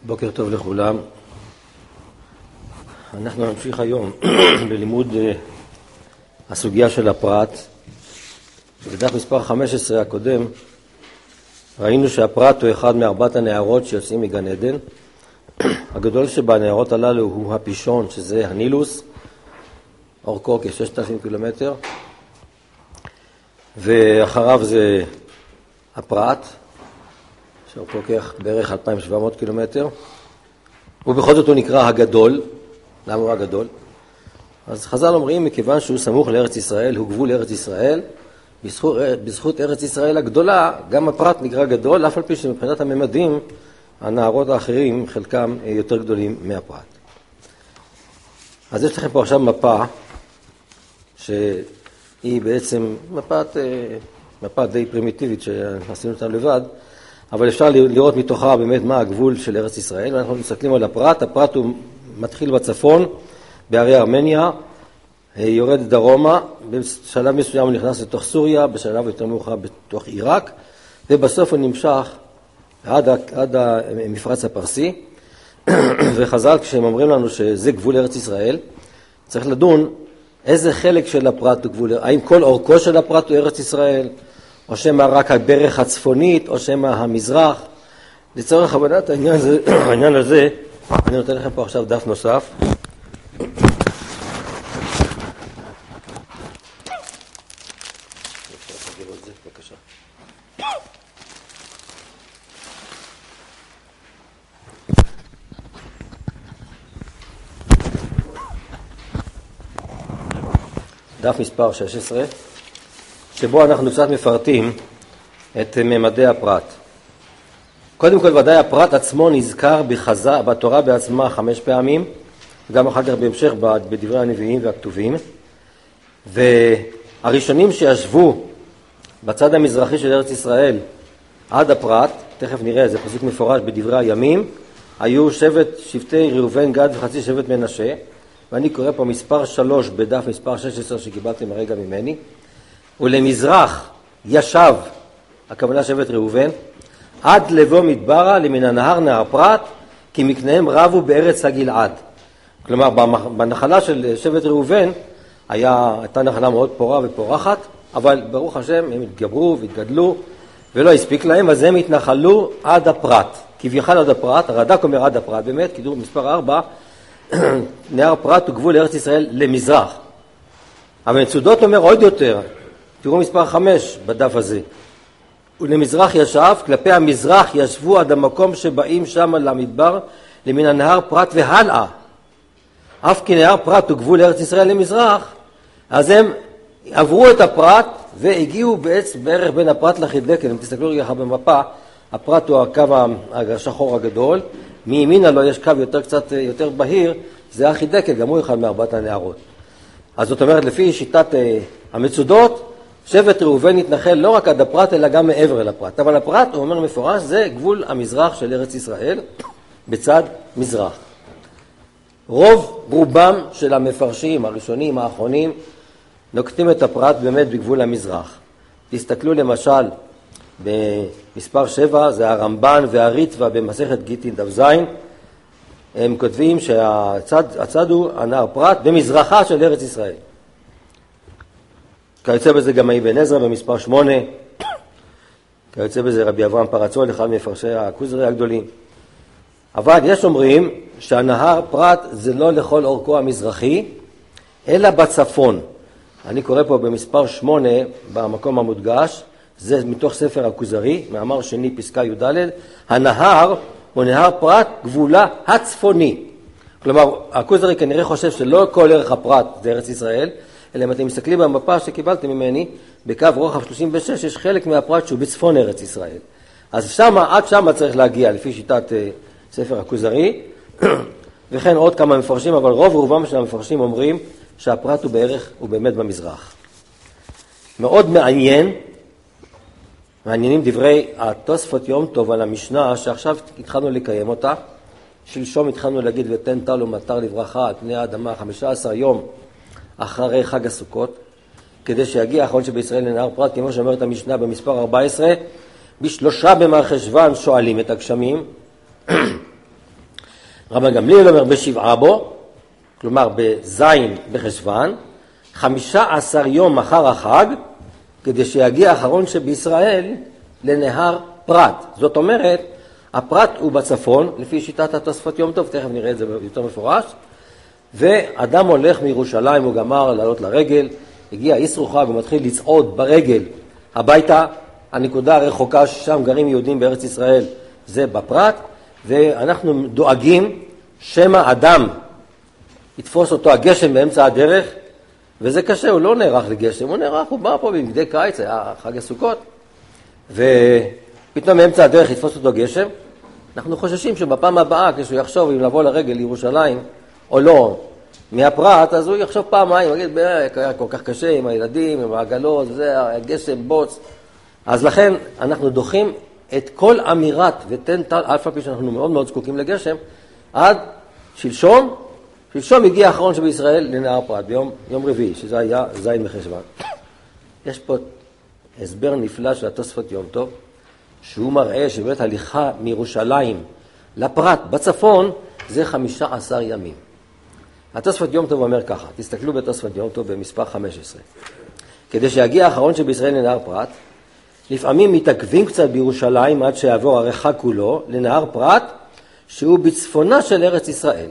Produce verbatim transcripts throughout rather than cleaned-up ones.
בוקר טוב לכולם. אנחנו נמשיך היום בלימוד הסוגיה של הפרט. בדף מספר חמש עשרה הקודם ראינו שהפרט הוא אחד מארבעת הנערות שיוצאים מגן עדן. הגדול שבנערות הללו הוא הפישון, שזה הנילוס, אורכו כ-ששת אלפים קילומטר, ואחריו זה הפרט, שאורכו כך בערך אלפיים ושבע מאות קילומטר, ובכל זאת הוא נקרא הגדול. למה הוא הגדול? אז חז"ל אומרים, מכיוון שהוא סמוך לארץ ישראל, הוא גבול ארץ ישראל, בזכות, בזכות ארץ ישראל הגדולה, גם הפרט נקרא גדול, אף על פי שמבחינת הממדים, הנערות האחרים, חלקם יותר גדולים מהפרט. אז יש לכם פה עכשיו מפה, שהיא בעצם מפת, מפה די פרימיטיבית שעשינו אותה לבד, אבל אפשר לראות מתוכה באמת מה הגבול של ארץ ישראל. ואנחנו מסתכלים על הפרט. הפרט הוא מתחיל בצפון, בערי ארמניה, יורד דרומה, בשלב מסוים הוא נכנס לתוך סוריה, בשלב יותר מאוחר בתוך עיראק, ובסוף הוא נמשך עד, עד המפרץ הפרסי. וחז"ל, כשהם אומרים לנו שזה גבול ארץ ישראל, צריך לדון איזה חלק של הפרט הוא גבול, האם כל אורכו של הפרט הוא ארץ ישראל, או שמה רק הברך הצפונית, או שמה המזרח. לצורך הבנת העניין הזה, העניין הזה, אני נותן לכם פה עכשיו דף נוסף. דף מספר שש עשרה, שבו אנחנו קצת מפרטים את ממדי הפרט. קודם כל, ודאי הפרט עצמו נזכר בחזה, בתורה בעצמה חמש פעמים, גם אחר כך בהמשך בדברי הנביאים והכתובים. והראשונים שישבו בצד המזרחי של ארץ ישראל עד הפרט, תכף נראה, זה פסוק מפורש בדברי הימים, היו שבט, שבטי ראובן, גד וחצי שבט מנשה, ואני קורא פה מספר שלוש בדף מספר שש עשרה שקיבלתם הרגע ממני. ולמזרח ישב, הכוונה שבט ראובן, עד לבוא מדברה למן הנהר נהר פרת, כי מקניהם רבו בארץ הגלעד. כלומר, בנחלה של שבט ראובן היה, הייתה נחלה מאוד פורה ופורחת, אבל ברוך השם הם התגברו והתגדלו, ולא הספיק להם, אז הם התנחלו עד הפרת. כביכול עד הפרת, הרד"ק אומר עד הפרת, באמת, כדור מספר ארבע, נהר פרת הוא גבול ארץ ישראל למזרח. אבל מצודות אומר עוד יותר, תראו מספר חמש בדף הזה. ולמזרח ישב, כלפי המזרח ישבו עד המקום שבאים שם למדבר, למן הנהר פרת והלאה. אף כי נהר פרת הוא גבול ארץ ישראל למזרח, אז הם עברו את הפרת והגיעו בעץ בערך בין הפרת לחידקל. אם תסתכלו רגע במפה, הפרת הוא הקו השחור הגדול, מימינה לו יש קו יותר קצת יותר בהיר, זה החידקל, גם הוא אחד מארבעת הנערות. אז זאת אומרת, לפי שיטת המצודות, שבט ראובן התנחל לא רק עד הפרת, אלא גם מעבר אל הפרת. אבל הפרת, הוא אומר מפורש, זה גבול המזרח של ארץ ישראל, בצד מזרח. רוב רובם של המפרשים, הראשונים, האחרונים, נוקטים את הפרת באמת בגבול המזרח. תסתכלו למשל, במספר שבע, זה הרמב"ן והריטב"א במסכת גיטין דף זין, הם כותבים שהצד הצד הוא הנהר פרת במזרחה של ארץ ישראל. כיוצא בזה גם אבן עזרא במספר שמונה, כיוצא בזה רבי אברהם פרצול, אחד מפרשי הכוזרי הגדולים. אבל יש אומרים שהנהר פרת זה לא לכל אורכו המזרחי, אלא בצפון. אני קורא פה במספר שמונה, במקום המודגש, זה מתוך ספר הכוזרי, מאמר שני פסקה י"ד, הנהר הוא נהר פרת גבולה הצפוני. כלומר, הכוזרי כנראה חושב שלא כל ערך הפרת זה ארץ ישראל, אלא אם אתם מסתכלים במפה שקיבלתם ממני, בקו רוחב שלושים ושש יש חלק מהפרט שהוא בצפון ארץ ישראל. אז שמה, עד שמה צריך להגיע, לפי שיטת uh, ספר הכוזרי, וכן עוד כמה מפרשים, אבל רוב רובם של המפרשים אומרים שהפרט הוא בערך, הוא באמת במזרח. מאוד מעניין, מעניינים דברי התוספות יום טוב על המשנה, שעכשיו התחלנו לקיים אותה. שלשום התחלנו להגיד ותן טל ומטר לברכה על פני האדמה חמישה עשר יום אחרי חג הסוכות, כדי שיגיע האחרון שבישראל לנהר פרת, כמו שאומרת המשנה במספר ארבע עשרה, בשלושה במרחשוון שואלים את הגשמים, רבן גמליאל אומר בשבעה בו, כלומר בזין בחשוון, חמישה עשר יום אחר החג, כדי שיגיע האחרון שבישראל לנהר פרת. זאת אומרת, הפרת הוא בצפון, לפי שיטת התוספות יום טוב, תכף נראה את זה יותר מפורש, ואדם הולך מירושלים, הוא גמר לעלות לרגל, הגיע איסרו חג, הוא מתחיל לצעוד ברגל הביתה, הנקודה הרחוקה ששם גרים יהודים בארץ ישראל, זה בפרת, ואנחנו דואגים שמה אדם יתפוס אותו הגשם באמצע הדרך, וזה קשה, הוא לא נערך לגשם, הוא נערך, הוא בא פה במגדי קיץ, היה חג הסוכות, ופתאום באמצע הדרך יתפוס אותו גשם. אנחנו חוששים שבפעם הבאה, כשהוא יחשוב אם לבוא לרגל לירושלים או לא מהפרת, אז הוא יחשוב פעמיים, הוא יגיד, היה כל כך קשה עם הילדים, עם העגלות, זה הגשם, בוץ. אז לכן אנחנו דוחים את כל אמירת ותן טל, אף פי שאנחנו מאוד מאוד זקוקים לגשם, עד שלשום, שלשום הגיע האחרון שבישראל לנהר פרת, ביום יום רביעי, שזה היה זין בחשוון. יש פה הסבר נפלא של התוספות יום טוב, שהוא מראה שבאמת הליכה מירושלים לפרת בצפון זה חמישה עשר ימים. התוספות יום טוב אומר ככה, תסתכלו בתוספות יום טוב במספר חמש עשרה. כדי שיגיע האחרון שבישראל לנהר פרת, לפעמים מתעכבים קצת בירושלים עד שיעבור הרחק כולו לנהר פרת, שהוא בצפונה של ארץ ישראל.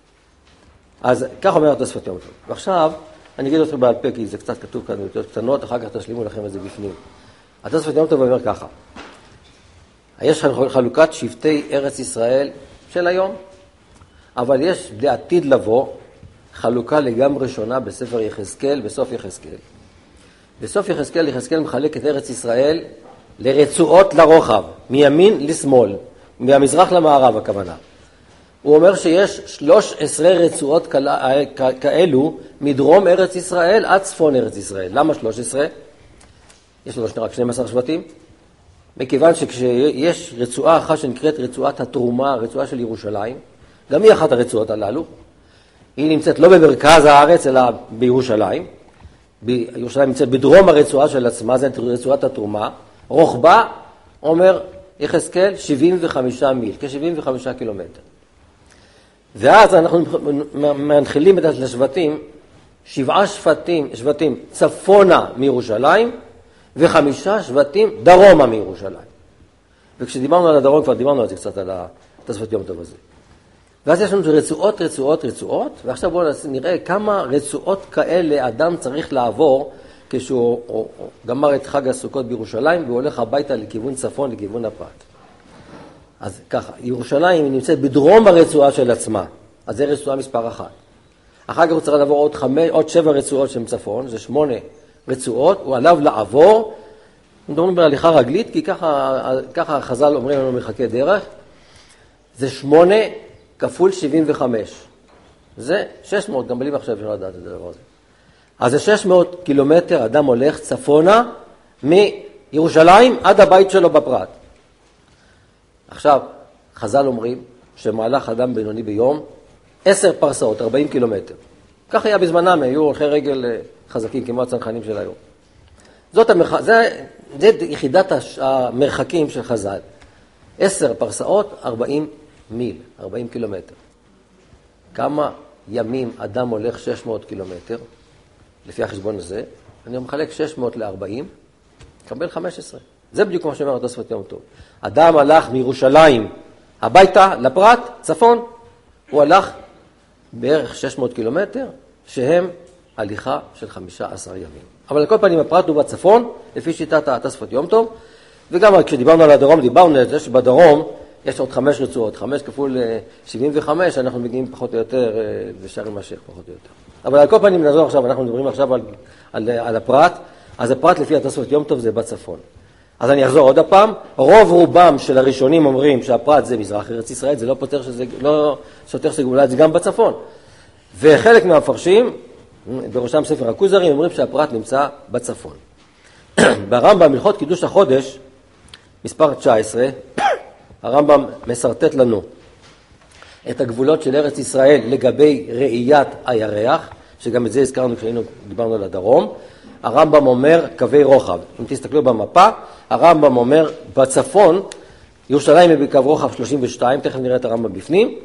אז כך אומר התוספות יום טוב. ועכשיו אני אגיד אתכם בעל פה, כי זה קצת כתוב כאן יותר קטנות, אחר כך תשלימו לכם את זה בפנים. התוספות יום טוב אומר ככה, יש חלוקת שבטי ארץ ישראל של היום, אבל יש לעתיד לבוא חלוקה לגמרי שונה בספר יחזקאל, בסוף יחזקאל. בסוף יחזקאל, יחזקאל מחלק את ארץ ישראל לרצועות לרוחב, מימין לשמאל, מהמזרח למערב הכוונה. הוא אומר שיש שלוש עשרה רצועות כאלו מדרום ארץ ישראל עד צפון ארץ ישראל. למה שלוש עשרה? יש לנו רק שנים עשר שבטים. מכיוון שכשיש רצועה אחת שנקראת רצועת התרומה, רצועה של ירושלים, גם היא אחת הרצועות הללו, היא נמצאת לא במרכז הארץ אלא בירושלים. בירושלים נמצאת בדרום הרצועה של עצמה, זה רצועת התרומה. רוחבה, אומר יחזקאל, שבעים וחמישה מיל, כ-שבעים וחמישה קילומטר. ואז אנחנו מנחילים את השבטים, שבעה שבטים, שבטים צפונה מירושלים, וחמישה שבטים דרומה מירושלים. וכשדיברנו על הדרום, כבר דיברנו על זה קצת, על התוספות יום טוב הזה. ואז יש לנו רצועות, רצועות, רצועות, ועכשיו בואו נראה כמה רצועות כאלה אדם צריך לעבור, כשהוא או, או, גמר את חג הסוכות בירושלים, והוא הולך הביתה לכיוון צפון, לכיוון הפרת. אז ככה, ירושלים היא נמצאת בדרום הרצועה של עצמה, אז זה רצועה מספר אחת. אחר כך הוא צריך לעבור עוד, חמש, עוד שבע רצועות שהן צפון, זה שמונה רצועות, הוא עליו לעבור, מדברים בהליכה רגלית, כי ככה, ככה החז"ל אומרים לנו מחכה דרך, זה שמונה כפול שבעים וחמש. זה שש מאות, גם בלי מחשב אפשר לדעת את הדבר הזה. אז זה שש מאות קילומטר, אדם הולך צפונה מירושלים עד הבית שלו בפרת. עכשיו, חז"ל אומרים שמהלך אדם בינוני ביום, עשר פרסאות, ארבעים קילומטר. כך היה בזמנם, היו הולכי רגל חזקים כמו הצנחנים של היום. זאת המרח... זה, זה יחידת המרחקים של חז"ל. עשר פרסאות, ארבעים מיל, ארבעים קילומטר. כמה ימים אדם הולך שש מאות קילומטר, לפי החשבון הזה, אני מחלק שש מאות ל-ארבעים, קבל חמש עשרה. זה בדיוק כמו שאומר התוספות יום טוב. אדם הלך מירושלים הביתה לפרת, צפון, הוא הלך בערך שש מאות קילומטר, שהם הליכה של חמישה עשר ימים. אבל על כל פנים הפרת הוא בצפון, לפי שיטת התוספות יום טוב, וגם כשדיברנו על הדרום, דיברנו על זה שבדרום יש עוד חמש רצועות, חמש כפול שבעים וחמש, אנחנו מגיעים פחות או יותר לשארם השייח פחות או יותר. אבל על כל פנים נעזור עכשיו, אנחנו מדברים עכשיו על, על, על הפרת, אז הפרת לפי התוספות יום טוב זה בצפון. אז אני אחזור עוד הפעם, רוב רובם של הראשונים אומרים שהפרת זה מזרח ארץ ישראל, זה לא פותר שזה, לא סותר שגאולה, זה גם בצפון. וחלק מהמפרשים, בראשם ספר הכוזרי, אומרים שהפרת נמצא בצפון. ברמב"ם הלכות קידוש החודש, מספר תשע עשרה, הרמב"ם מסרטט לנו את הגבולות של ארץ ישראל לגבי ראיית הירח, שגם את זה הזכרנו כשהיינו, דיברנו על הדרום. הרמב"ם אומר קווי רוחב. אם תסתכלו במפה, הרמב"ם אומר בצפון, ירושלים היא בקו רוחב שלושים ושתיים, תכף נראה את הרמב"ם בפנים,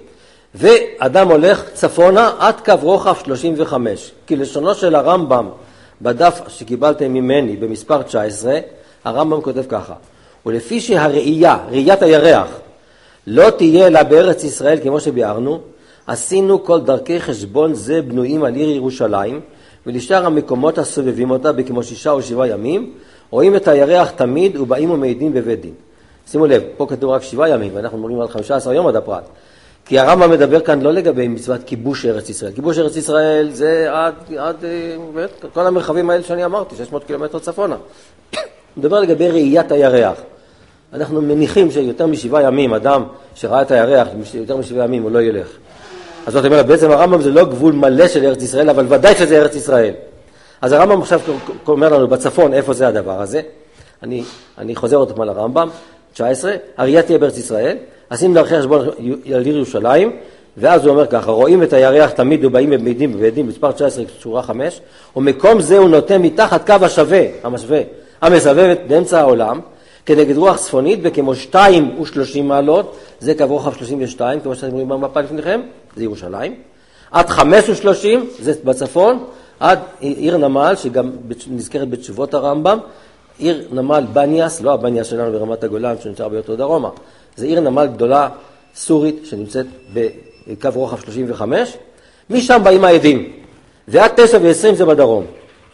ואדם הולך צפונה עד קו רוחב שלושים וחמש. כי לשונו של הרמב"ם בדף שקיבלתם ממני במספר תשע עשרה, הרמב"ם כותב ככה: ולפי שהראייה, ראיית הירח, לא תהיה לה בארץ ישראל כמו שביארנו, עשינו כל דרכי חשבון זה בנויים על עיר ירושלים, ולשאר המקומות הסובבים אותה בכמו שישה או שבעה ימים, רואים את הירח תמיד ובאים ומעידים בבית דין. שימו לב, פה כתוב רק שבעה ימים, ואנחנו מדברים על חמישה עשר יום עד הפרט. כי הרמב"ם מדבר כאן לא לגבי מצוות כיבוש ארץ ישראל. כיבוש ארץ ישראל זה עד, עד כל המרחבים האלה שאני אמרתי, שש מאות קילומטר צפונה. מדבר לגבי ראיית הירח. אנחנו מניחים שיותר משבעה ימים, אדם שראה את הירח, יותר משבעה ימים הוא לא ילך. אז זאת אומרת, בעצם הרמב"ם זה לא גבול מלא של ארץ ישראל, אבל ודאי שזה ארץ ישראל. אז הרמב"ם עכשיו אומר לנו בצפון איפה זה הדבר הזה. אני, אני חוזר עוד פעם לרמב"ם, תשע עשרה, הראייה תהיה בארץ ישראל, עשינו דרכי חשבון על עיר ירושלים, ואז הוא אומר ככה: רואים את הירח תמיד ובאים ומעידים בבית דין, מספר תשע עשרה שורה חמש, ומקום זה הוא נוטה מתחת קו השווה, המשווה, המסבב באמצע העולם, כנגד רוח צפונית וכמו שתיים ושלושים מעלות, זה קו רוחב שלושים ושתיים, כמו שאתם רואים במפה לפניכם, זה ירושלים, עד חמש ושלושים, זה בצפון, עד עיר נמל, שגם נזכרת בתשובות הרמב"ם, עיר נמל בניאס, לא הבניאס שלנו ברמת הגולן, שנמצא ביותר דרומה, זה עיר נמל גדולה סורית, שנמצאת בקו רוחב שלושים וחמש, משם באים העדים, ועד תשע ועשרים זה בדרום.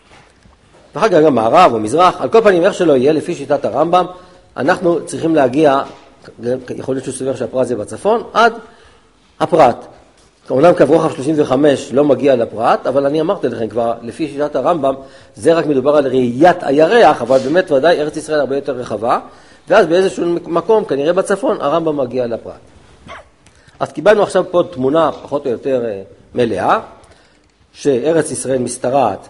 ואחר כך גם מערב או מזרח, על כל פנים איך שלא יהיה, לפי שיטת הרמב"ם, אנחנו צריכים להגיע, יכול להיות שהוא סובר שהפרט זה בצפון, עד הפרט. אומנם קו רוחב שלושים וחמש לא מגיע לפרט, אבל אני אמרתי לכם כבר, לפי שיטת הרמב"ם, זה רק מדובר על ראיית הירח, אבל באמת ודאי ארץ ישראל הרבה יותר רחבה, ואז באיזשהו מקום, כנראה בצפון, הרמב"ם מגיע לפרט. אז קיבלנו עכשיו פה תמונה פחות או יותר מלאה, שארץ ישראל משתרעת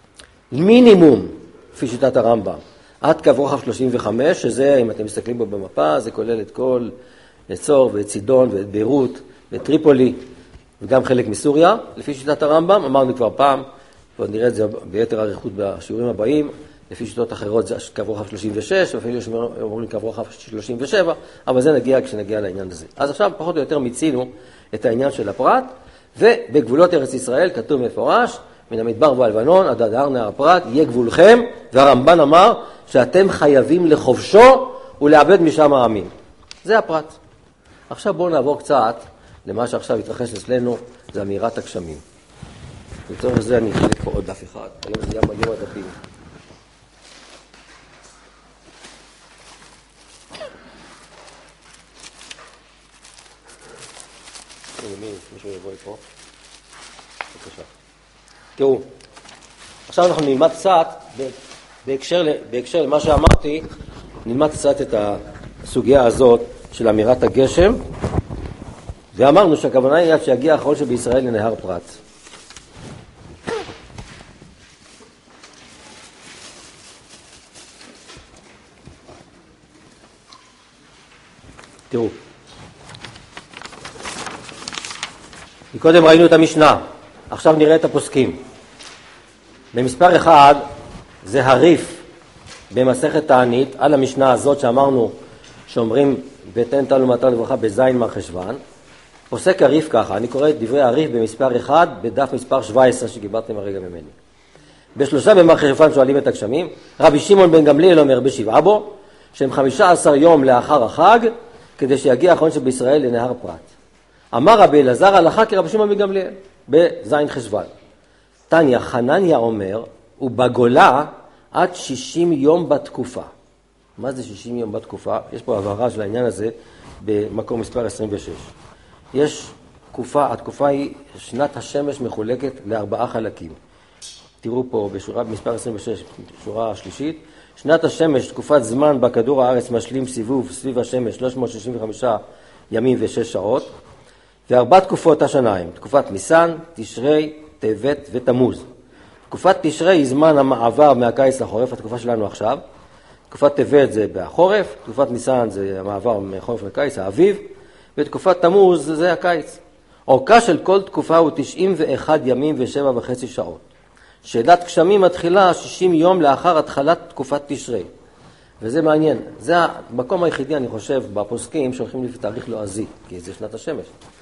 מינימום, לפי שיטת הרמב"ם, עד קו רוחב שלושים וחמש, שזה, אם אתם מסתכלים בו במפה, זה כולל את כל נצור ואת צידון ואת ביירות ואת טריפולי, וגם חלק מסוריה. לפי שיטת הרמב"ם, אמרנו כבר פעם, ועוד נראה את זה ביתר אריכות בשיעורים הבאים, לפי שיטות אחרות זה קו רוחב שלושים ושש, ואפילו שאומרים קו רוחב שלושים ושבע, אבל זה נגיע כשנגיע לעניין הזה. אז עכשיו פחות או יותר מיצינו את העניין של הפרט, ובגבולות ארץ ישראל כתוב מפורש, מן המדבר והלבנון, עד ההר נהר הפרת, יהיה גבולכם, והרמב"ן אמר שאתם חייבים לחובשו ולאבד משם העמים. זה הפרט. עכשיו בואו נעבור קצת למה שעכשיו התרחש אצלנו, זה אמירת הגשמים. לצורך זה אני אחלק פה עוד דף אחד, היום זה יום היום הדפים. מישהו יבוא פה. בבקשה. תראו, עכשיו אנחנו נלמד קצת, בהקשר, בהקשר למה שאמרתי, נלמד קצת את הסוגיה הזאת של אמירת הגשם, ואמרנו שהכוונה היא שיגיע האחרון שבישראל לנהר פרת. תראו, קודם ראינו את המשנה, עכשיו נראה את הפוסקים. במספר אחד זה הריף במסכת תענית על המשנה הזאת שאמרנו שאומרים ותן טל ומטר לברכה בזין מרחשוון. פוסק הריף ככה, אני קורא את דברי הריף במספר אחד בדף מספר שבע עשרה שקיבלתם הרגע ממני. בשלושה במרחשוון שואלים את הגשמים, רבי שמעון בן גמליאל אומר בשבעה בו, שהם חמישה עשר יום לאחר החג, כדי שיגיע האחרון שבישראל לנהר פרת. אמר רבי אלעזר הלכה כרבי שמעון בן גמליאל בזין חשוון. תניא חנניה אומר, ובגולה עד שישים יום בתקופה. מה זה שישים יום בתקופה? יש פה הבהרה של העניין הזה במקום מספר עשרים ושש. יש תקופה, התקופה היא שנת השמש מחולקת לארבעה חלקים. תראו פה בשורה מספר עשרים ושש, שורה השלישית. שנת השמש, תקופת זמן בכדור הארץ משלים סיבוב סביב השמש שלוש מאות שישים וחמישה ימים ושש שעות. וארבע תקופות השנה הם, תקופת ניסן, תשרי, טבת ותמוז. תקופת תשרי היא זמן המעבר מהקיץ לחורף, התקופה שלנו עכשיו. תקופת טבת זה בחורף, תקופת ניסן זה המעבר מחורף לקיץ, האביב, ותקופת תמוז זה הקיץ. אורכה של כל תקופה הוא תשעים ואחד ימים ושבע וחצי שעות. שאלת גשמים מתחילה שישים יום לאחר התחלת תקופת תשרי. וזה מעניין. זה המקום היחידי, אני חושב, בפוסקים שהולכים לפי תאריך לועזי, כי זה שנת השמש.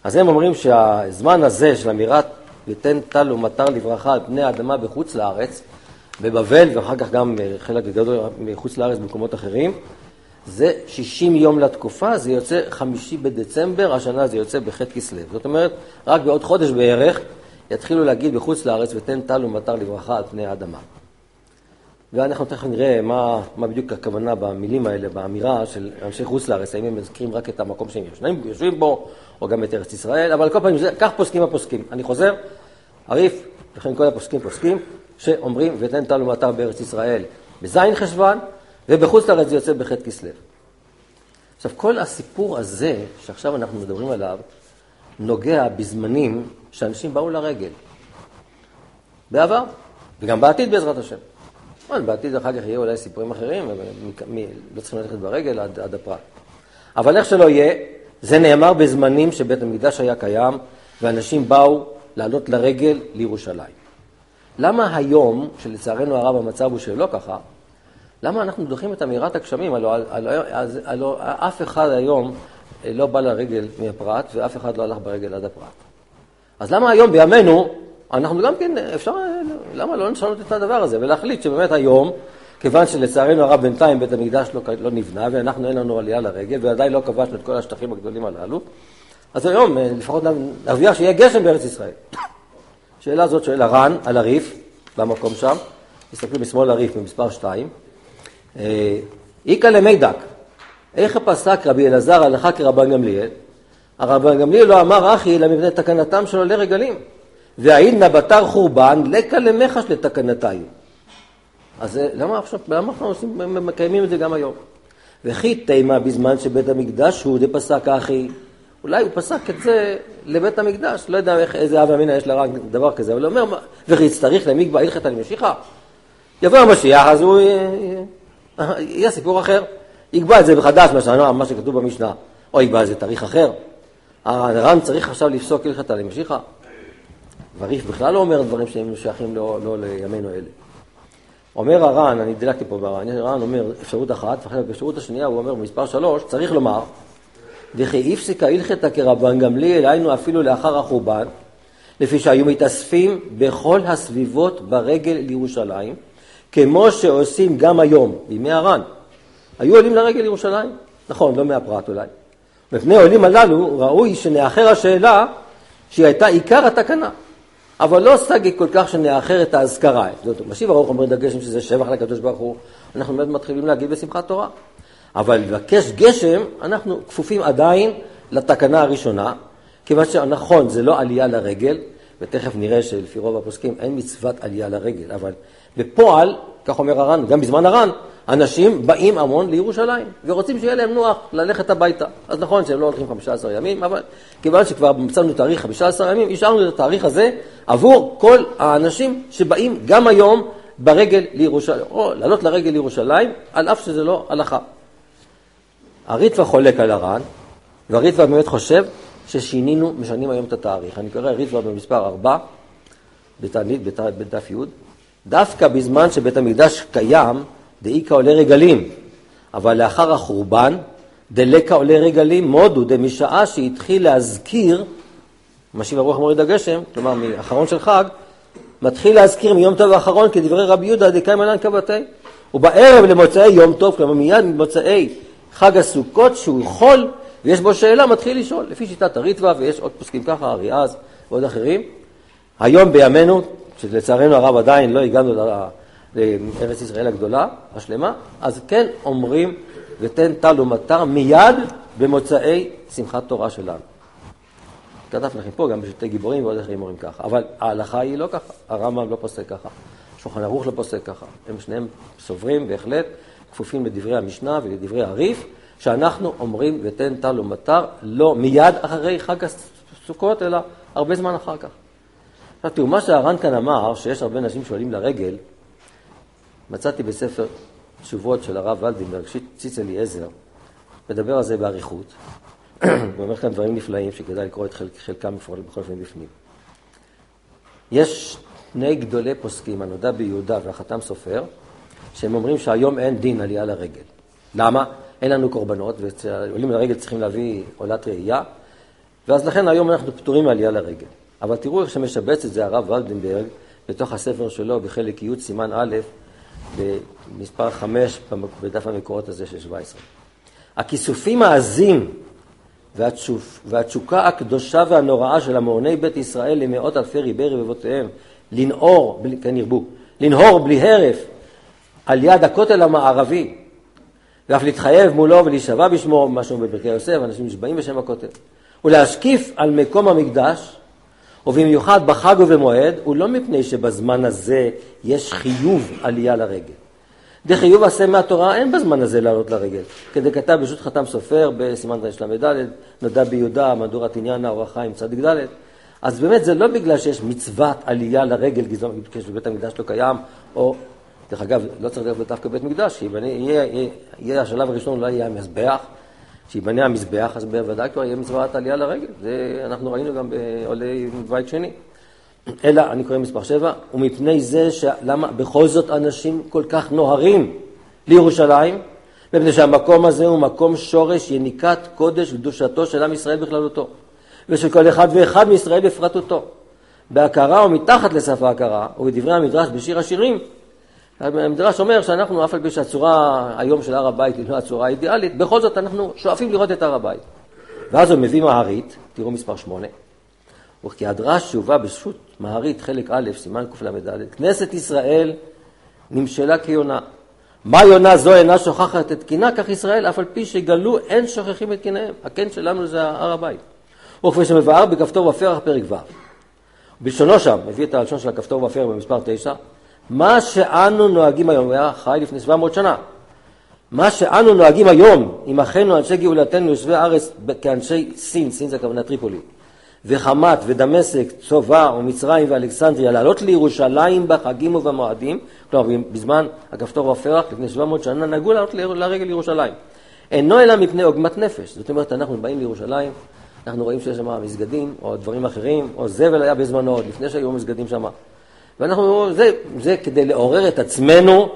אז הם אומרים שהזמן הזה של אמירת ותן טל ומטר לברכה על פני האדמה בחוץ לארץ, בבבל ואחר כך גם חלק גדול מחוץ לארץ במקומות אחרים, זה שישים יום לתקופה, זה יוצא חמישי בדצמבר, השנה זה יוצא בח' כסלו. זאת אומרת, רק בעוד חודש בערך יתחילו להגיד בחוץ לארץ ותן טל ומטר לברכה על פני האדמה. ואנחנו תכף נראה מה, מה בדיוק הכוונה במילים האלה, באמירה של אנשי חוץ לארץ, האם הם מזכירים רק את המקום שהם יושבים, יושבים בו, או גם את ארץ ישראל, אבל כל פעם, כך פוסקים הפוסקים. אני חוזר, עריף, לכן כל הפוסקים פוסקים, שאומרים ותן טל ומטר בארץ ישראל בזין חשוון, ובחוץ לארץ זה יוצא בח' כסלו. עכשיו, כל הסיפור הזה, שעכשיו אנחנו מדברים עליו, נוגע בזמנים שאנשים באו לרגל. בעבר, וגם בעתיד בעזרת השם. בעתיד אחר כך יהיה אולי סיפורים אחרים, לא צריכים ללכת ברגל עד, עד הפרט. אבל איך שלא יהיה, זה נאמר בזמנים שבית המקדש היה קיים, ואנשים באו לעלות לרגל לירושלים. למה היום, שלצערנו הרב המצב הוא שלא ככה, למה אנחנו דוחים את אמירת הגשמים? הלוא, הלוא, הלוא, הלוא, אף אחד היום לא בא לרגל מהפרט, ואף אחד לא הלך ברגל עד הפרט. אז למה היום בימינו, אנחנו גם כן, אפשר, למה לא נשנות את הדבר הזה, ולהחליט שבאמת היום, כיוון שלצערנו הרב בינתיים בית המקדש לא, לא נבנה, ואנחנו אין לנו עלייה לרגל, ועדיין לא כבשנו את כל השטחים הגדולים הללו, אז היום לפחות נרוויח שיהיה גשם בארץ ישראל. שאלה זאת שואל הר"ן על הריף, במקום שם, תסתכלו משמאל הריף במספר שתיים, איקה למידק, איך פסק רבי אלעזר הלכה כרבן גמליאל? הרבן גמליאל לא אמר אחי אלא מפני תקנתם של עולי רגלים, והעידנא בתר חורבן לקה למחש לתקנתיו. אז למה עכשיו, למה אנחנו עושים, מקיימים את זה גם היום? וכי תימה בזמן שבית המקדש הוא די פסק אחי, אולי הוא פסק את זה לבית המקדש, לא יודע איך, איזה אב אמינא יש לה רק דבר כזה, אבל הוא אומר, וכי צריך להמיג הלכת על משיחה? יבוא המשיח, אז הוא יהיה סיפור אחר. יקבע את זה בחדש, מה שכתוב במשנה, או יקבע את זה תאריך אחר. הר"ן צריך עכשיו לפסוק הלכת על משיחה. וריף בכלל לא אומר דברים שהם שייכים לא, לא לימינו אלה. אומר הר"ן, אני דילגתי פה בר"ן, הר"ן אומר אפשרות אחת, ואחרי באפשרות השנייה הוא אומר במספר שלוש, צריך לומר, וכי הפסיקה הלכתה כרבן גמליאל, היינו אפילו לאחר החורבן, לפי שהיו מתאספים בכל הסביבות ברגל לירושלים, כמו שעושים גם היום, בימי הר"ן. היו עולים לרגל לירושלים? נכון, לא מהפרט אולי. לפני העולים הללו ראוי שנאחר השאלה שהיא הייתה עיקר התקנה. אבל לא סגי כל כך שנאחר את ההזכרה. זאת אומרת, משיב הרוח אומר דגשם שזה שבח לקדוש ברוך הוא, אנחנו באמת מתחילים להגיד בשמחת תורה. אבל לבקש גשם, אנחנו כפופים עדיין לתקנה הראשונה, כיוון שנכון, זה לא עלייה לרגל, ותכף נראה שלפי רוב הפוסקים אין מצוות עלייה לרגל, אבל בפועל, כך אומר הר"ן, גם בזמן הר"ן, אנשים באים המון לירושלים, ורוצים שיהיה להם נוח ללכת הביתה. אז נכון שהם לא הולכים חמישה עשר ימים, אבל כיוון שכבר מצאנו תאריך חמישה עשר ימים, השארנו את התאריך הזה עבור כל האנשים שבאים גם היום ברגל לירושלים, או לעלות לרגל לירושלים, על אף שזה לא הלכה. הריטב"א חולק על הר"ן, והריטב"א באמת חושב ששינינו, משנים היום את התאריך. אני קורא ריטב"א במספר ארבע, בתענית, בדף י', דווקא בזמן שבית המקדש קיים, דאיקה עולה רגלים, אבל לאחר החורבן, דלקה עולה רגלים, מודו דמשעה שהתחיל להזכיר, משיב הרוח מוריד הגשם, כלומר מאחרון של חג, מתחיל להזכיר מיום טוב האחרון, כדברי רבי יהודה, דקאי מלן קבתי, ובערב למוצאי יום טוב, כלומר מיד ממוצאי חג הסוכות, שהוא חול, ויש בו שאלה, מתחיל לשאול, לפי שיטת הריטב"א, ויש עוד פוסקים ככה, אריאז ועוד אחרים. היום בימינו, שלצערנו הרב עדיין לא הגענו לארץ ישראל הגדולה, השלמה, אז כן אומרים, ותן טל ומטר מיד במוצאי שמחת תורה שלנו. כתב לכם פה גם בשתי גיבורים ועוד אחרים אומרים ככה, אבל ההלכה היא לא ככה, הרמב"ם לא פוסק ככה, שולחן ערוך לא פוסק ככה, הם שניהם סוברים בהחלט, כפופים לדברי המשנה ולדברי הריף, שאנחנו אומרים ותן טל ומטר לא מיד אחרי חג הסוכות, אלא הרבה זמן אחר כך. עכשיו תראו, מה שהר"ן כאן אמר, שיש הרבה אנשים שעולים לרגל, מצאתי בספר תשובות של הרב ולדינברג, ציץ אליעזר, מדבר על זה בעריכות, ואומר כאן דברים נפלאים שכדאי לקרוא את חלק, חלקם בכל אופן בפנים. יש שני גדולי פוסקים, הנודע ביהודה והחתם סופר, שהם אומרים שהיום אין דין עלייה לרגל. למה? אין לנו קורבנות, ועולים לרגל צריכים להביא עולת ראייה, ואז לכן היום אנחנו פטורים מעלייה לרגל. אבל תראו איך שמשבץ את זה הרב ולדנברג, בתוך הספר שלו, בחלק י' סימן א', במספר חמש, בדף המקורות הזה של שבע עשרה. הכיסופים העזים והתשוף, והתשוקה הקדושה והנוראה של המעוני בית ישראל למאות אלפי ריבי רבבותיהם, לנעור, כן ירבו, לנהור בלי הרף על יד הכותל המערבי, ואף להתחייב מולו ולהישבע בשמו, משהו בברכי יוסף, אנשים נשבעים בשם הכותל, ולהשקיף על מקום המקדש, ובמיוחד בחג ובמועד, הוא לא מפני שבזמן הזה יש חיוב עלייה לרגל. דה חיוב עשה מהתורה, אין בזמן הזה לעלות לרגל. כדי כתב בשו"ת חתם סופר, בסימן תשל"ד, נודע ביהודה, מהדורת עניין האור החיים צדיק ד'. אז באמת זה לא בגלל שיש מצוות עלייה לרגל, כשבית המקדש לא קיים, או, דרך אגב, לא צריך להיות דווקא בית מקדש, שיבנה, יהיה, יהיה, יהיה השלב הראשון, אולי יהיה המזבח, שיבנה המזבח, אז בוודאי כבר יהיה מצוות עלייה לרגל. זה אנחנו ראינו גם בעולי בית שני. אלא, אני קורא מספר שבע, ומפני זה שלמה בכל זאת אנשים כל כך נוהרים לירושלים, מפני שהמקום הזה הוא מקום שורש יניקת קודש וקדושתו של עם ישראל בכללותו, ושל כל אחד ואחד מישראל בפרטותו. בהכרה ומתחת לסף ההכרה, ובדברי המדרש בשיר השירים, המדרש אומר שאנחנו, אף על פי שהצורה היום של הר הבית היא לא הצורה האידיאלית, בכל זאת אנחנו שואפים לראות את הר הבית. ואז הוא מביא מערית, תראו מספר שמונה, וכי הדרש שהובא בשו"ת מערית חלק א', סימן קל"ד, כנסת ישראל נמשלה כיונה. מה יונה זו אינה שוכחת את קינה, כך ישראל, אף על פי שגלו אין שוכחים את קינהם. הקן שלנו זה הר הבית. וכפי שמבאר בכפתור ופרח פרק ו'. בלשונו שם, מביא את הלשון של הכפתור ופרח במספר תשע, מה שאנו נוהגים היום, הוא היה חי לפני שבע מאות שנה, מה שאנו נוהגים היום, עם אחינו אנשי גאולתנו יושבי הארץ כאנשי סין, סין זה הכוונה טריפולי, וחמת ודמשק, צובה ומצרים ואלכסנדריה, לעלות לירושלים בחגים ובמועדים, כלומר בזמן הכפתור והפרח, לפני שבע מאות שנה, נהגו לעלות לרגל לירושלים. אינו אלא מפני עוגמת נפש. זאת אומרת, אנחנו באים לירושלים, אנחנו רואים שיש שם מסגדים או דברים אחרים, או זבל היה בזמנו, עוד לפני שהיו מסגדים שם. ואנחנו, זה, זה כדי לעורר את עצמנו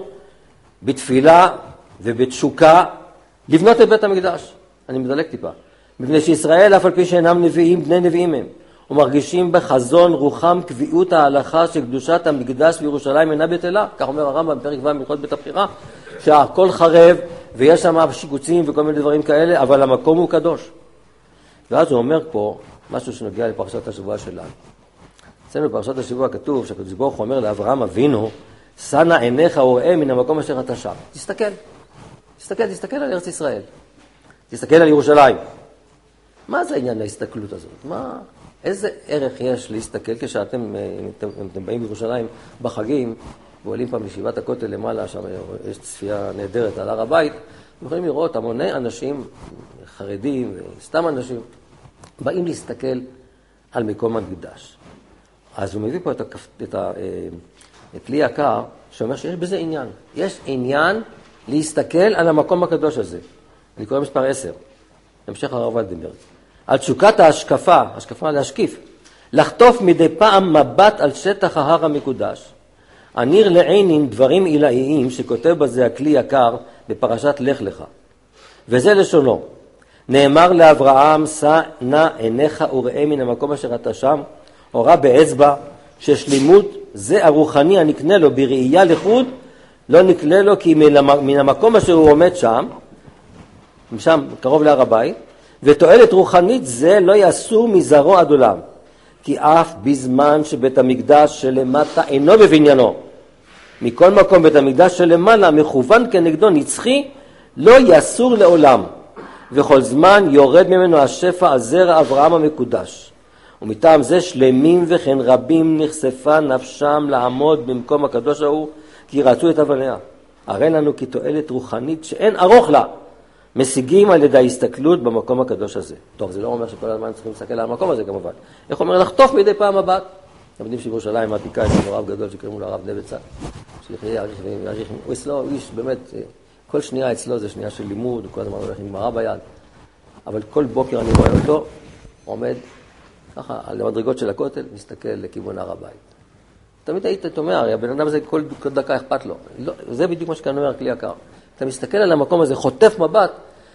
בתפילה ובתשוקה, לבנות את בית המקדש. אני מדלק טיפה. מפני שישראל, אף על פי שאינם נביאים, בני נביאים הם, ומרגישים בחזון רוחם קביעות ההלכה שקדושת המקדש בירושלים אינה בטלה. כך אומר הרמב"ם בפרק ו' בהלכות בית הבחירה, שהכל חרב ויש שם שיגוצים וכל מיני דברים כאלה, אבל המקום הוא קדוש. ואז הוא אומר פה משהו שנוגע לפרשת השבוע שלנו. אצלנו בפרשת השבוע כתוב שהקדוש ברוך הוא אומר לאברהם אבינו, שנה עיניך וראה מן המקום אשר אתה שם. תסתכל, תסתכל, תסתכל על ארץ ישראל. תסתכל על ירושלים. מה זה העניין להסתכלות הזאת? מה, איזה ערך יש להסתכל כשאתם אתם, אתם באים בירושלים בחגים, ועולים פעם לישיבת הכותל למעלה, שם יש צפייה נהדרת על הר הבית, יכולים לראות המוני אנשים חרדים וסתם אנשים, באים להסתכל על מקום המקדש. אז הוא מביא פה את, הכפ... את, ה... את כלי יקר, שאומר שיש בזה עניין. יש עניין להסתכל על המקום הקדוש הזה. אני קורא מספר עשר, המשך הרב ולדנברג. על תשוקת ההשקפה, השקפה להשקיף, לחטוף מדי פעם מבט על שטח ההר המקודש, הניר לעינים דברים עילאיים שכותב בזה הכלי יקר בפרשת לך לך. וזה לשונו, נאמר לאברהם, שא נא עיניך וראה מן המקום אשר אתה שם, הורה באצבע ששלימות זה הרוחני הנקנה לו בראייה לחוד, לא נקנה לו כי מן המקום אשר הוא עומד שם, שם קרוב להר הבית, ותועלת רוחנית זה לא יסור מזרעו עד עולם, כי אף בזמן שבית המקדש שלמטה אינו בבניינו, מכל מקום בית המקדש שלמעלה מכוון כנגדו נצחי, לא יסור לעולם, וכל זמן יורד ממנו השפע על זרע אברהם המקודש. ומטעם זה שלמים וכן רבים נחשפה נפשם לעמוד במקום הקדוש ההוא, כי רצו את אבניה. הרי לנו כי תועלת רוחנית שאין ארוך לה, משיגים על ידי ההסתכלות במקום הקדוש הזה. טוב, זה לא אומר שכל הזמן צריכים להסתכל על המקום הזה כמובן. איך אומר לחטוף מדי פעם הבאת? אתם יודעים שבירושלים העתיקה יש רב גדול שקראו לו הרב לויצא, שיחיה יאריך ויאריך, הוא אצלו, הוא איש באמת, כל שנייה אצלו זה שנייה של לימוד, הוא כל הזמן הולך עם גמרא ביד, אבל כל בוקר אני רואה אותו, עומד ככה על המדרגות של הכותל, מסתכל לכיוון הר הבית. תמיד היית אומר, הרי הבן אדם הזה כל דקה אכפת לו. לא, זה בדיוק מה שכאן אומר כלי יקר. אתה מסתכל על המקום הזה, חוטף מבט,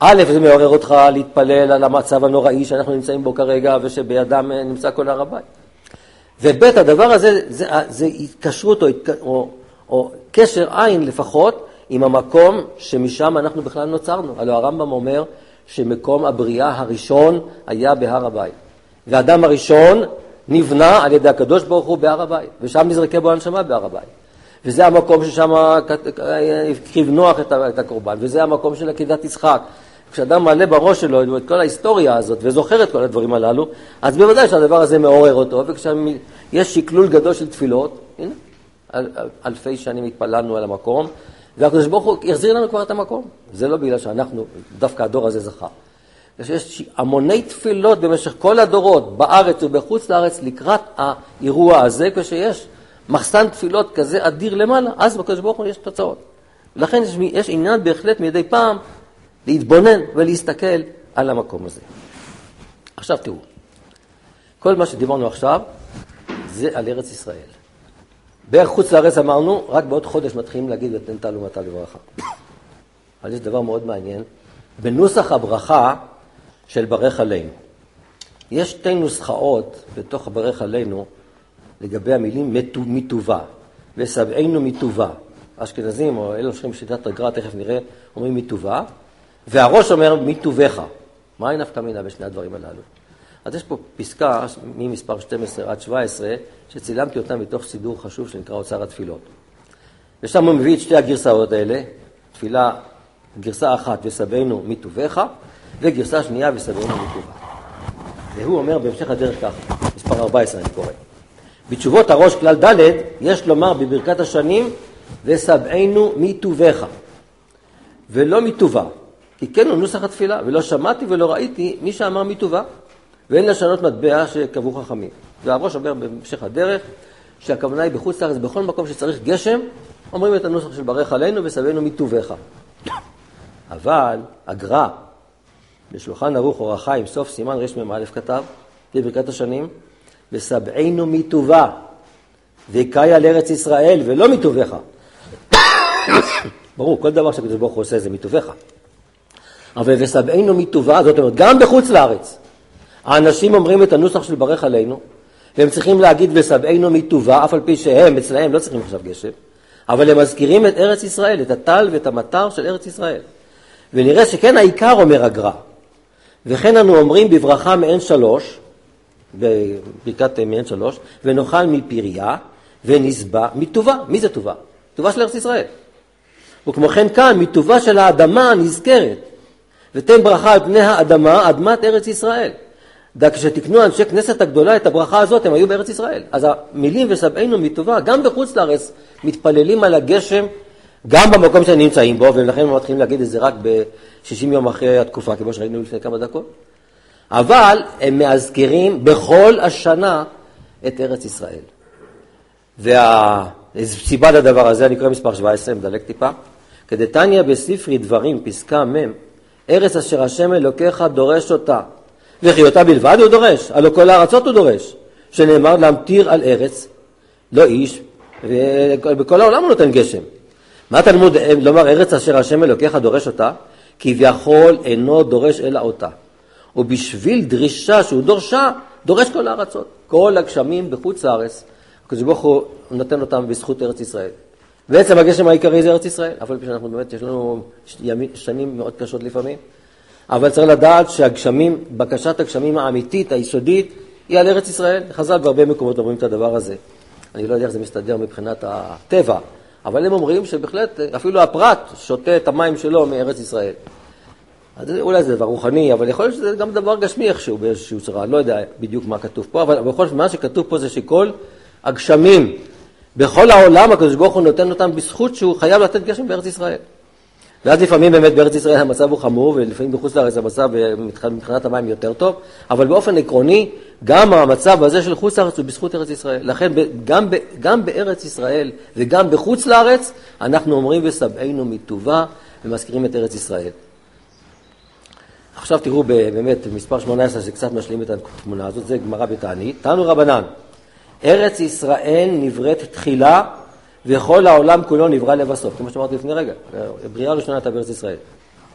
א', זה מעורר אותך להתפלל על המצב הנוראי שאנחנו נמצאים בו כרגע, ושבידם נמצא כל הר הבית. וב', הדבר הזה, זה, זה התקשרות או, או, או קשר עין לפחות עם המקום שמשם אנחנו בכלל נוצרנו. הלוא הרמב"ם אומר שמקום הבריאה הראשון היה בהר הבית. והאדם הראשון נבנה על ידי הקדוש ברוך הוא בהר הבית, ושם נזרקה בו הנשמה בהר הבית. וזה המקום ששם הקריב נוח את הקורבן, וזה המקום של עקדת יצחק. כשאדם מעלה בראש שלו את כל ההיסטוריה הזאת וזוכר את כל הדברים הללו, אז בוודאי שהדבר הזה מעורר אותו, וכשיש שקלול גדול של תפילות, הנה, אל, אל, אלפי שנים התפללנו על המקום, והקדוש ברוך הוא יחזיר לנו כבר את המקום. זה לא בגלל שאנחנו, דווקא הדור הזה זכה. יש המוני תפילות במשך כל הדורות, בארץ ובחוץ לארץ, לקראת האירוע הזה, כשיש מחסן תפילות כזה אדיר למעלה, אז בקדוש ברוך הוא יש תוצאות. לכן יש, יש עניין בהחלט מדי פעם להתבונן ולהסתכל על המקום הזה. עכשיו תראו, כל מה שדיברנו עכשיו זה על ארץ ישראל. בערך חוץ לארץ אמרנו, רק בעוד חודש מתחילים להגיד ותן טל ומטה לברכה. אבל יש דבר מאוד מעניין, בנוסח הברכה של ברך עלינו. יש שתי נוסחאות בתוך הברך עלינו לגבי המילים מטובה, וסבענו מטובה. אשכנזים או אלו שרים בשיטת הגר"א, תכף נראה, אומרים מטובה, והראש אומר מטובך. מה היא נפקא מינה בשני הדברים הללו? אז יש פה פסקה ממספר שתים עשרה עד שבע עשרה, שצילמתי אותה מתוך סידור חשוב שנקרא אוצר התפילות. ושם הוא מביא את שתי הגרסאות האלה, תפילה, גרסה אחת וסבענו מטובך, וגרסה שנייה וסבענו מטובה. והוא אומר בהמשך הדרך כך, מספר ארבע עשרה אני קורא. בתשובות הראש כלל ד' יש לומר בברכת השנים וסבענו מטובך, ולא מטובה, כי כן הוא נוסח התפילה, ולא שמעתי ולא ראיתי מי שאמר מטובה, ואין לשנות מטבע שקבעו חכמים. והראש אומר בהמשך הדרך שהכוונה היא בחוץ לארץ, בכל מקום שצריך גשם, אומרים את הנוסח של ברך עלינו וסבענו מטובך. אבל הגר"א בשולחן ערוך אור החיים, סוף סימן רמ"א כתב, בברכת השנים, וסבענו מטובה, וקיה לארץ ישראל, ולא מטובך. ברור, כל דבר שהקדוש ברוך הוא עושה זה מטובך. אבל וסבענו מטובה, זאת אומרת, גם בחוץ לארץ, האנשים אומרים את הנוסח של ברך עלינו, והם צריכים להגיד וסבענו מטובה, אף על פי שהם, אצלהם, לא צריכים עכשיו גשם, אבל הם מזכירים את ארץ ישראל, את הטל ואת המטר של ארץ ישראל. ונראה שכן העיקר אומר הגר"א. וכן אנו אומרים בברכה מעין שלוש, בברכת מעין שלוש, ונאכל מפריה ונסבע מטובה. מי זה טובה? טובה של ארץ ישראל. וכמו כן כאן, מטובה של האדמה נזכרת. ותן ברכה על פני האדמה, אדמת ארץ ישראל. דק כשתקנו אנשי כנסת הגדולה את הברכה הזאת, הם היו בארץ ישראל. אז המילים וסבענו מטובה, גם בחוץ לארץ, מתפללים על הגשם, גם במקום שנמצאים בו, ולכן הם מתחילים להגיד את זה רק ב-שישים יום אחרי התקופה, כמו שראינו לפני כמה דקות. אבל הם מאזכרים בכל השנה את ארץ ישראל. והסיבה לדבר הזה, אני קורא מספר שבע עשרה, מדלק טיפה, כדתניא בספרי דברים, פסקה מ', ארץ אשר השם אלוקיך דורש אותה, וכי אותה בלבד הוא דורש, הלא כל הארצות הוא דורש, שנאמר להמטיר על ארץ, לא איש, ובכל העולם הוא נותן גשם. מה תלמוד לומר ארץ אשר השם אלוקיך דורש אותה? כביכול אינו דורש אלא אותה. ובשביל דרישה שהוא דורשה, דורש כל הארצות. כל הגשמים בחוץ לארץ, הקדוש ברוך הוא נותן אותם בזכות ארץ ישראל. בעצם הגשם העיקרי זה ארץ ישראל, אבל כשאנחנו באמת, יש לנו שנים מאוד קשות לפעמים, אבל צריך לדעת שהגשמים, בקשת הגשמים האמיתית, היסודית, היא על ארץ ישראל. חז"ל בהרבה מקומות אומרים את הדבר הזה. אני לא יודע איך זה מסתדר מבחינת הטבע, אבל הם אומרים שבהחלט אפילו הפרט שותה את המים שלו מארץ ישראל. אז אולי זה דבר רוחני, אבל יכול להיות שזה גם דבר גשמי איכשהו באיזשהו צורה. אני לא יודע בדיוק מה כתוב פה, אבל בכל זאת מה שכתוב פה זה שכל הגשמים בכל העולם, הקדוש ברוך הוא נותן אותם בזכות שהוא חייב לתת גשם בארץ ישראל. ואז לפעמים באמת בארץ ישראל המצב הוא חמור, ולפעמים בחוץ לארץ המצב מבחינת המים יותר טוב, אבל באופן עקרוני, גם המצב הזה של חוץ לארץ הוא בזכות ארץ ישראל. לכן גם, גם בארץ ישראל וגם בחוץ לארץ, אנחנו אומרים וסבענו מטובה ומזכירים את ארץ ישראל. עכשיו תראו באמת מספר שמונה עשרה שקצת משלים את התמונה הזאת, זה גמרא בתענית. תנו רבנן, ארץ ישראל נבראת תחילה, וכל העולם כולו נברא לבסוף, כמו שאמרתי לפני רגע, בריאה ראשונה הייתה בארץ ישראל.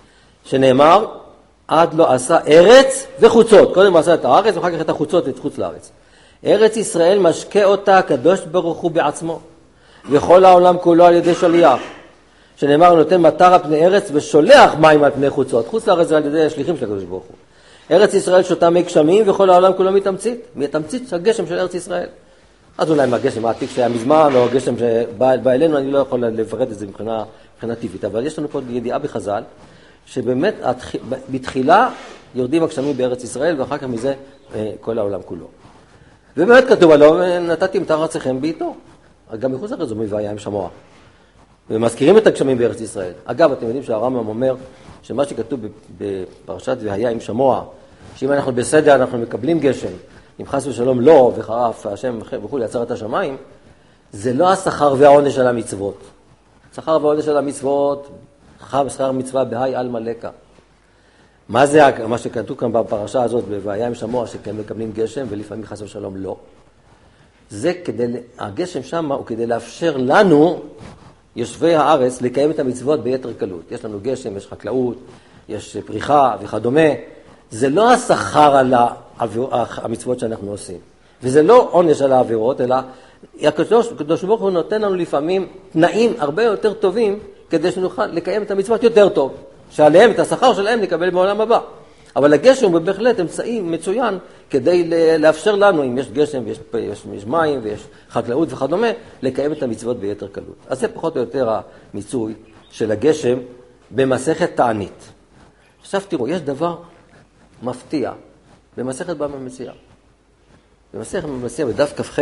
שנאמר, עד לא עשה ארץ וחוצות. קודם עשה את הארץ ואחר כך את החוצות את חוץ לארץ. ארץ ישראל משקה אותה הקדוש ברוך הוא בעצמו, וכל העולם כולו על ידי שליח. שנאמר, נותן מטר על פני ארץ ושולח מים על פני חוצות. חוץ לארץ זה על ידי השליחים של הקדוש ברוך הוא. ארץ ישראל שותה מי גשמים וכל העולם כולו מתמצית. מתמצית הגשם של ארץ ישראל. אז אולי מהגשם העתיק שהיה מזמן, או הגשם שבא בא אלינו, אני לא יכול לפרט את זה מבחינה, מבחינה טבעית. אבל יש לנו פה ידיעה בחז"ל, שבאמת בתחילה יורדים הגשמים בארץ ישראל, ואחר כך מזה כל העולם כולו. ובאמת כתוב עליו, נתתי מטר ארצכם בעיתו. גם מחוץ לארץ זו מבעיה עם שמוע. ומזכירים את הגשמים בארץ ישראל. אגב, אתם יודעים שהרמב"ם אומר שמה שכתוב בפרשת והיה עם שמוע, שאם אנחנו בסדר אנחנו מקבלים גשם, אם חס ושלום לא וחרף השם וכו' יצר את השמיים, זה לא השכר והעונש של המצוות. השכר והעונש של המצוות, שכר מצווה בהי על מלכה. מה זה מה שכתוב כאן בפרשה הזאת והיה עם שמוע שכן מקבלים גשם ולפעמים חס ושלום לא? זה כדי, הגשם שם הוא כדי לאפשר לנו, יושבי הארץ, לקיים את המצוות ביתר קלות. יש לנו גשם, יש חקלאות, יש פריחה וכדומה. זה לא השכר על המצוות שאנחנו עושים. וזה לא עונש על העבירות, אלא הקדוש ברוך הוא נותן לנו לפעמים תנאים הרבה יותר טובים, כדי שנוכל לקיים את המצוות יותר טוב. שעליהם, את השכר שלהם נקבל בעולם הבא. אבל הגשם הוא בהחלט אמצעי מצוין כדי לאפשר לנו, אם יש גשם ויש יש, יש מים ויש חקלאות וכדומה, לקיים את המצוות ביתר קלות. אז זה פחות או יותר המיצוי של הגשם במסכת תענית. עכשיו תראו, יש דבר מפתיע במסכת בבא מציעא. במסכת בבא מציעא בדף כ"ח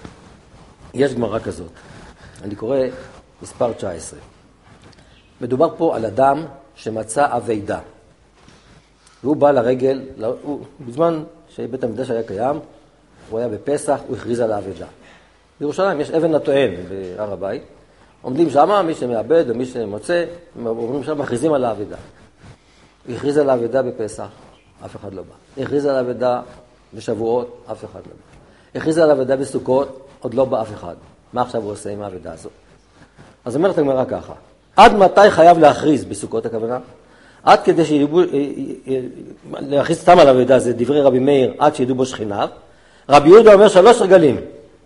יש גמרא כזאת. אני קורא מספר תשע עשרה. מדובר פה על אדם שמצא אבידה. והוא בא לרגל, הוא, בזמן שבית המקדש היה קיים, הוא היה בפסח, הוא הכריז על האבדה. בירושלים יש אבן הטוען בהר הבית, עומדים שם, מי שמאבד ומי שמוצא, אומרים שם, מכריזים על האבדה. הוא הכריז על האבדה בפסח, אף אחד לא בא. הכריז על האבדה בשבועות, אף אחד לא בא. הכריז על האבדה בסוכות, עוד לא בא אף אחד. מה עכשיו הוא עושה עם האבדה הזאת? אז אומרת הגמרא ככה, עד מתי חייב להכריז בסוכות הכוונה? עד כדי שידעו, להכריז סתם על האבדה, זה דברי רבי מאיר, עד שידעו בו שכיניו. רבי יהודה אומר שלוש רגלים.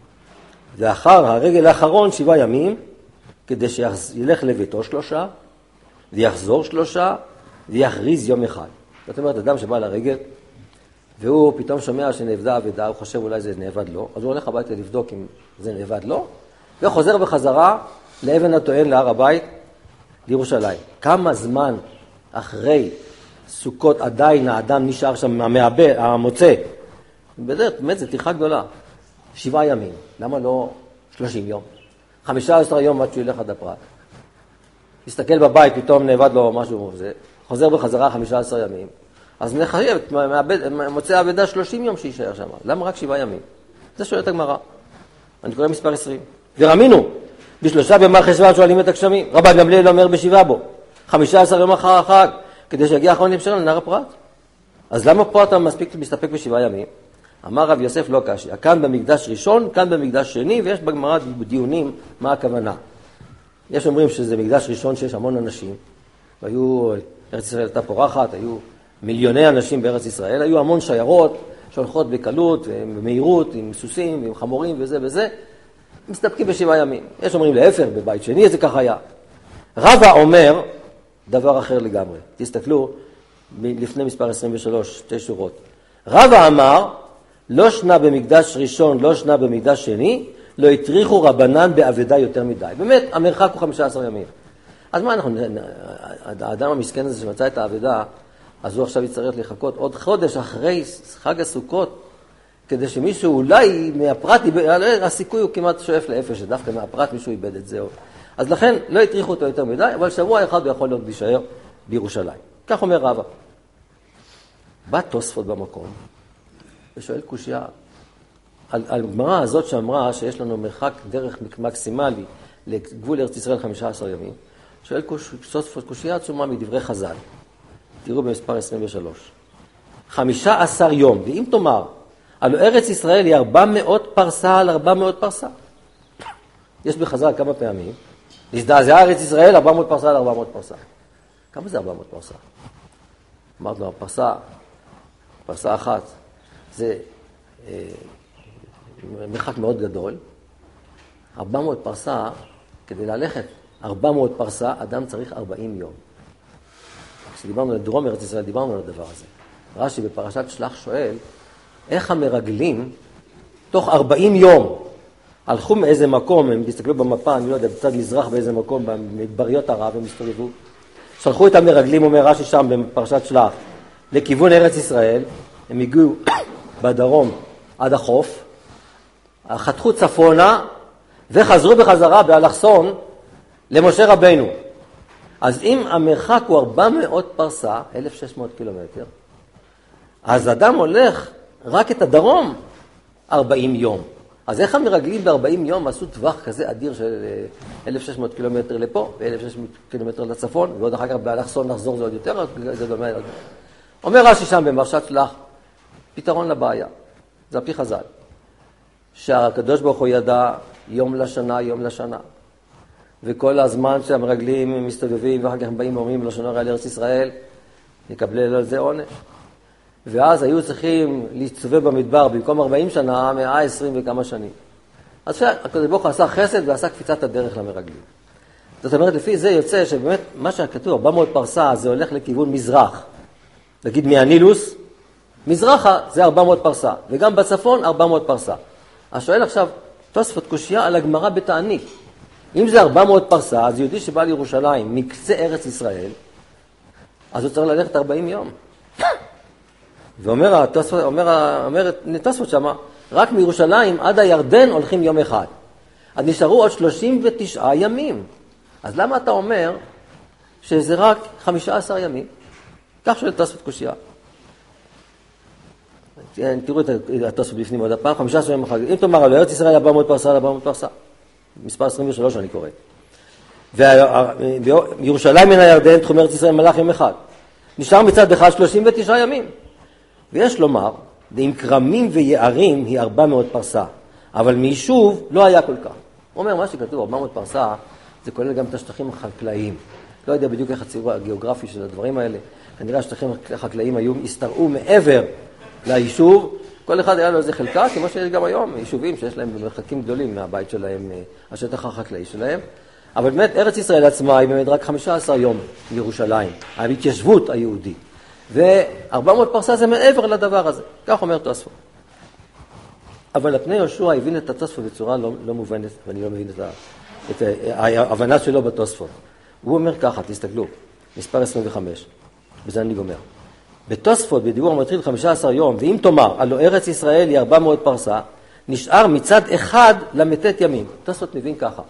ואחר הרגל האחרון שבעה ימים, כדי שילך לביתו שלושה, ויחזור שלושה, ויכריז יום אחד. זאת אומרת, אדם שבא לרגל, והוא פתאום שומע שנאבדה האבדה, הוא חושב אולי זה נאבד לו, אז הוא הולך הביתה לבדוק אם זה נאבד לו, וחוזר בחזרה לאבן הטוען להר הבית, לירושלים. כמה זמן אחרי סוכות עדיין האדם נשאר שם המעבד, המוצא? בדרך, באמת, זו טרחה גדולה. שבעה ימים. למה לא שלושים יום? חמישה עשר יום עד שהוא ילך עד הפרת. הסתכל בבית, פתאום נאבד לו משהו, זה, חוזר בחזרה חמישה עשר ימים. אז נחייב, מוצא האבדה שלושים יום שישאר שם. למה רק שבעה ימים? זה שואלת הגמרא. אני קורא מספר עשרים. ורמינו, בשלושה בימי חשוון שואלים את הגשמים. רבן גמליאל אומר בשבעה בו. חמישה עשר יום אחר החג, כדי שיגיע האחרון למשל לנהר הפרת. אז למה פה אתה מספיק, מסתפק בשבעה ימים? אמר רב יוסף לא קשיא. כאן במקדש ראשון, כאן במקדש שני, ויש בגמרא דיונים מה הכוונה. יש אומרים שזה מקדש ראשון שיש המון אנשים, והיו, ארץ ישראל הייתה פורחת, היו מיליוני אנשים בארץ ישראל, היו המון שיירות שהולכות בקלות, במהירות, עם סוסים, עם חמורים וזה וזה, מסתפקים בשבעה ימים. יש אומרים להפך, בבית שני זה ככה היה. רבא אומר דבר אחר לגמרי. תסתכלו, לפני מספר עשרים ושלוש, שתי שורות. רבא אמר, לא שנה במקדש ראשון, לא שנה במקדש שני, לא הטריחו רבנן באבדה יותר מדי. באמת, המרחק הוא חמישה עשר ימים. אז מה אנחנו, האדם המסכן הזה שמצא את האבדה, אז הוא עכשיו יצטרך לחכות עוד חודש אחרי חג הסוכות, כדי שמישהו אולי מהפרט, הסיכוי הוא כמעט שואף לאפס, שדווקא מהפרט מישהו איבד את זה. אז לכן לא הטריחו אותו יותר מדי, אבל שבוע אחד הוא יכול להיות להישאר בירושלים. כך אומר רבא. בא תוספות במקום, ושואל קושיה, על, על גמרא הזאת שאמרה שיש לנו מרחק דרך מקסימלי לגבול ארץ ישראל חמישה עשר ימים, שואל תוספות קושיה עצומה מדברי חז"ל. תראו במספר עשרים ושלוש. חמישה עשר יום, ואם תאמר, על ארץ ישראל היא ארבע מאות פרסה על ארבע מאות פרסה. יש בחז"ל כמה פעמים, נזדעזעה ארץ ישראל ארבע מאות פרסה על ארבע מאות פרסה. כמה זה ארבע מאות פרסה? אמרתי לו, הפרסה, פרסה אחת, זה אה, מרחק מאוד גדול. ארבע מאות פרסה, כדי ללכת ארבע מאות פרסה, אדם צריך ארבעים יום. כשדיברנו על דרום ארץ ישראל, דיברנו על הדבר הזה. רש"י בפרשת שלח שואל, איך המרגלים, תוך ארבעים יום, הלכו מאיזה מקום, הם תסתכלו במפה, אני לא יודע, בצד מזרח באיזה מקום, במדבריות ערב, הם הסתובבו. שלחו את המרגלים, אומר רש"י שם בפרשת שלח, לכיוון ארץ ישראל, הם הגיעו בדרום עד החוף, חתכו צפונה, וחזרו בחזרה באלכסון למשה רבינו. אז אם המרחק הוא ארבע מאות פרסה, אלף ושש מאות קילומטר, אז אדם הולך רק את הדרום ארבעים יום. אז איך המרגלים ב-ארבעים יום עשו טווח כזה אדיר של אלף ושש מאות קילומטר לפה, ו-אלף ושש מאות קילומטר לצפון, ועוד אחר כך באלכסון נחזור זה עוד יותר, זה דומה. אומר רש"י שם במרשת שלח, פתרון לבעיה, זה על פי חז"ל, שהקדוש ברוך הוא ידע יום לשנה, יום לשנה, וכל הזמן שהמרגלים מסתובבים, ואחר כך הם באים ואומרים לשון הרע לארץ ישראל, יקבל על זה עונש. ואז היו צריכים להסתובב במדבר במקום ארבעים שנה, מאה ועשרים וכמה שנים. אז הקדוש ברוך הוא עשה חסד ועשה קפיצת הדרך למרגלים. זאת אומרת, לפי זה יוצא שבאמת מה שכתוב, ארבע מאות פרסה, זה הולך לכיוון מזרח. נגיד מהנילוס, מזרחה זה ארבע מאות פרסה, וגם בצפון ארבע מאות פרסה. אז שואל עכשיו, תוספות קושיה על הגמרא בתענית. אם זה ארבע מאות פרסה, אז יהודי שבא לירושלים, מקצה ארץ ישראל, אז הוא צריך ללכת ארבעים יום. ואומר התוספות, אומר, אומר תוספות שמה, רק מירושלים עד הירדן הולכים יום אחד. אז נשארו עוד שלושים ותשעה ימים. אז למה אתה אומר שזה רק חמישה עשר ימים? כך שואל תוספות קושיה. תראו את התוספות בפנים עוד הפעם, חמישה עשר ימים אחר. אם תאמר על ארץ ישראל ארבע מאות פרסה, ארבע מאות פרסה. מספר עשרים ושלוש אני קורא. וירושלים מן הירדן, תחום ארץ ישראל מלך יום אחד. נשאר מצד אחד שלושים ותשעה ימים. ויש לומר, עם קרמים ויערים היא ארבע מאות פרסה, אבל מיישוב לא היה כל כך. הוא אומר, מה שכתוב, ארבע מאות פרסה, זה כולל גם את השטחים החקלאיים. לא יודע בדיוק איך הציור הגיאוגרפי של הדברים האלה. כנראה השטחים החקלאיים היו, הסתרעו מעבר ליישוב. כל אחד היה לו איזה חלקה, כמו שיש גם היום, יישובים שיש להם במרחקים גדולים מהבית שלהם, השטח החקלאי שלהם. אבל באמת, ארץ ישראל עצמה היא באמת רק חמישה עשר יום מירושלים, ההתיישבות היהודית. ו-ארבע מאות פרסה זה מעבר לדבר הזה. כך אומר תוספות. אבל הפני יהושע הבין את התוספות בצורה לא, לא מובנת, ואני לא מבין את, ה, את ההבנה שלו בתוספות. הוא אומר ככה, תסתכלו, מספר עשרים וחמש, וזה אני גומר. בתוספות, בדיבור מתחיל חמישה עשר יום, ואם תאמר, הלא ארץ ישראל היא ארבע מאות פרסה, נשאר מצד אחד למתת ימים. תוספות מבין ככה,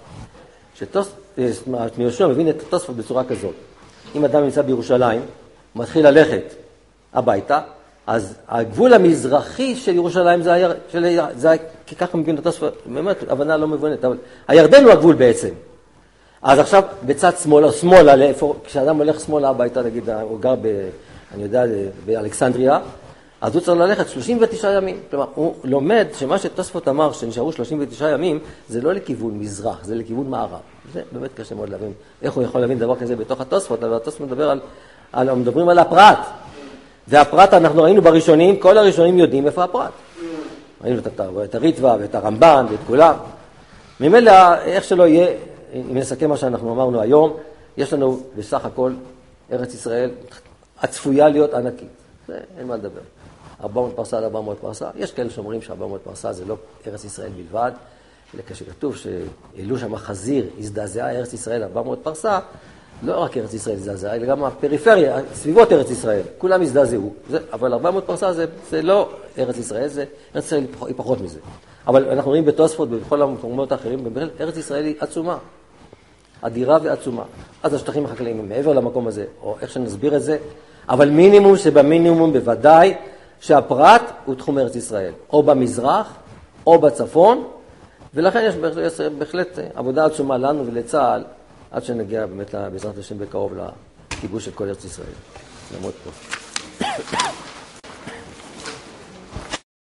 שיהושע מבין את התוספות בצורה כזאת. אם אדם נמצא בירושלים, הוא מתחיל ללכת הביתה, אז הגבול המזרחי של ירושלים זה היה, של, זה היה כי ככה מבין את התוספות, באמת, הבנה לא מבונת, אבל הירדן הוא הגבול בעצם. אז עכשיו בצד שמאלה, שמאלה, לאיפה, כשאדם הולך שמאלה הביתה, נגיד, הוא גר ב, אני יודע, באלכסנדריה, אז הוא צריך ללכת שלושים ותשעה ימים. כלומר, הוא לומד שמה שתוספות אמר, שנשארו שלושים ותשעה ימים, זה לא לכיוון מזרח, זה לכיוון מערב. זה באמת קשה מאוד להבין. איך הוא יכול להבין דבר כזה בתוך התוספות? אבל התוספות מדבר על, על, מדברים על הפרט. והפרט אנחנו ראינו בראשונים, כל הראשונים יודעים איפה הפרט. ראינו את הריטב"א ואת הרמב"ן ואת כולם. ממילא, איך שלא יהיה, אם נסכם מה שאנחנו אמרנו היום, יש לנו בסך הכל ארץ ישראל הצפויה להיות ענקית. זה אין מה לדבר. ארבע מאות פרסה עד ארבע מאות פרסה. יש כאלה שאומרים ש-ארבע מאות פרסה זה לא ארץ ישראל בלבד, אלא כשכתוב שאלו שם חזיר, הזדעזעה ארץ ישראל ארבע מאות פרסה, לא רק ארץ ישראל הזדעזעה, אלא גם הפריפריה, סביבות ארץ ישראל, כולם הזדעזעו. אבל ארבע מאות פרסה זה, זה לא ארץ ישראל, זה, ארץ ישראל היא פחות מזה. אבל אנחנו רואים בתוספות ובכל המקומות האחרים, ארץ ישראל היא עצומה, אדירה ועצומה. אז השטחים החקלאיים הם מעבר למקום הזה, או איך שנסביר את זה, אבל מינימום שבמינימום בוודאי שהפרט הוא תחום ארץ ישראל, או במזרח או בצפון, ולכן יש בהחלט עבודה עצומה לנו ולצה"ל, עד שנגיע באמת בעזרת השם בקרוב לכיבוש של כל ארץ ישראל. נעמוד פה.